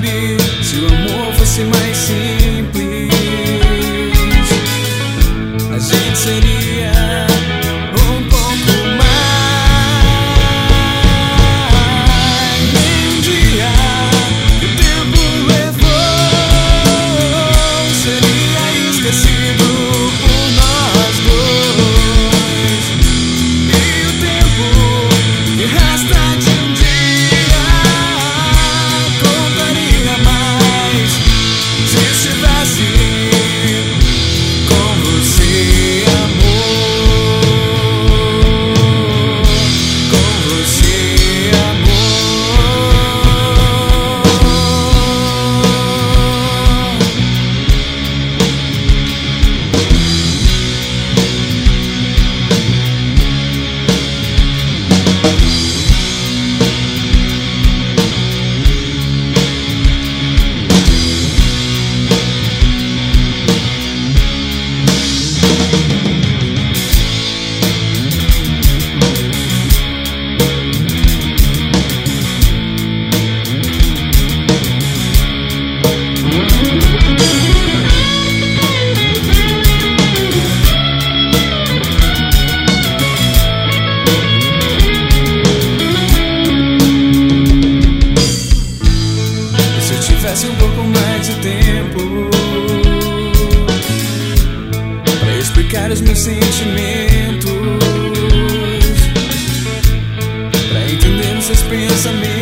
sabe, se o amor fosse mais simples, a gente seria um pouco mais. Um dia que o tempo levou seria esquecido por nós dois, e o tempo que resta de um dia contaria mais se estivesse com você, amor, com você, amor. Tivesse um pouco mais de tempo pra explicar os meus sentimentos, pra entender os seus pensamentos.